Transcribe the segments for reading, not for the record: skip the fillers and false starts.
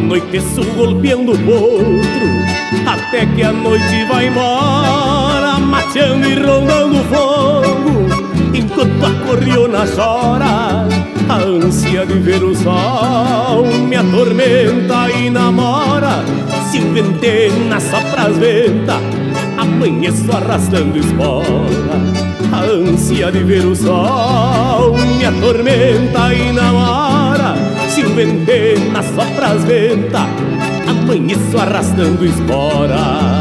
anoiteço golpeando o potro, até que a noite vai embora, mateando e rondando o fogo. Enquanto a corriona chora, a ânsia de ver o sol me atormenta e namora. Se o ventena sopra as ventas, amanheço arrastando espora. A ânsia de ver o sol me atormenta e namora. Se o ventena sopra as ventas, amanheço arrastando espora.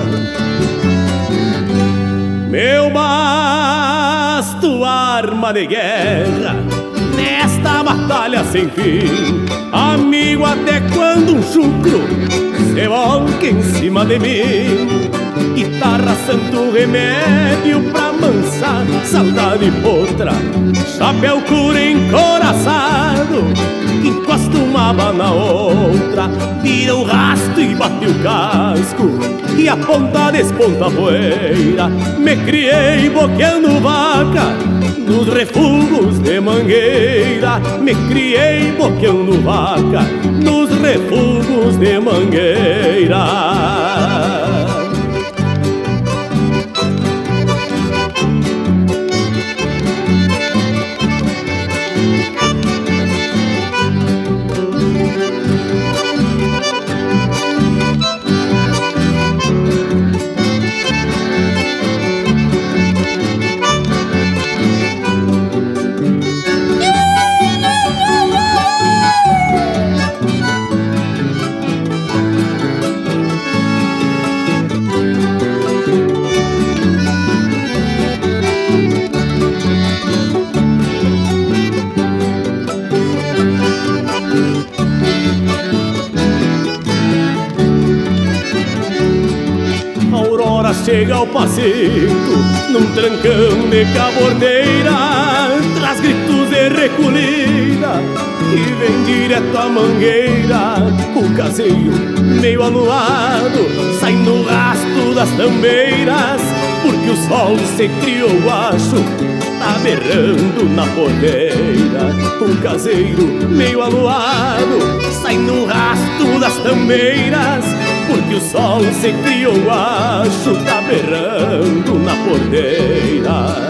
Meu basto, arma de guerra, nesta batalha sem fim, amigo, até quando um chucro se volca em cima de mim. Guitarra, santo remédio pra amansar saudade potra, chapéu cura encoraçado, encosta uma aba na outra, vira o rasto e bate o casco, e a ponta desponta a poeira. Me criei boqueando vaca nos refugos de mangueira, me criei boqueando vaca nos refugos de mangueira. Chega ao passito, num trancão de cabordeira, traz gritos de recolhida e vem direto à mangueira. O caseiro, meio aluado, sai no rasto das tambeiras, porque o sol se criou guacho, tá berrando na porteira. O caseiro, meio aluado, sai no rasto das tambeiras, porque o sol se criou guacho, tá berrando na porteira.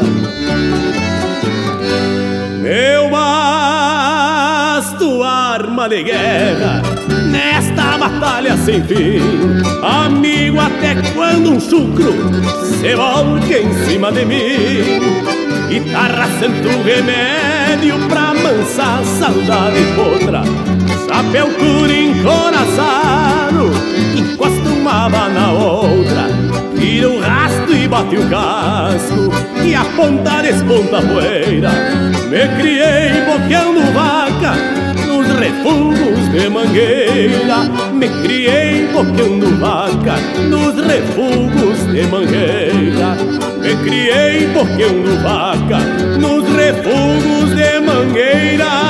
Meu basto, arma de guerra, nesta batalha sem fim, amigo, até quando um chucro se volca em cima de mim. Guitarra, santo remédio pra amansar saudade potra, chapéu cura encoraçado, encosta uma aba na outra, vira o rasto e bate o casco, e a ponta desponta a poeira. Me criei boqueando vaca nos refugos de mangueira, me criei boqueando vaca nos refugos de mangueira, me criei boqueando vaca nos refugos de mangueira.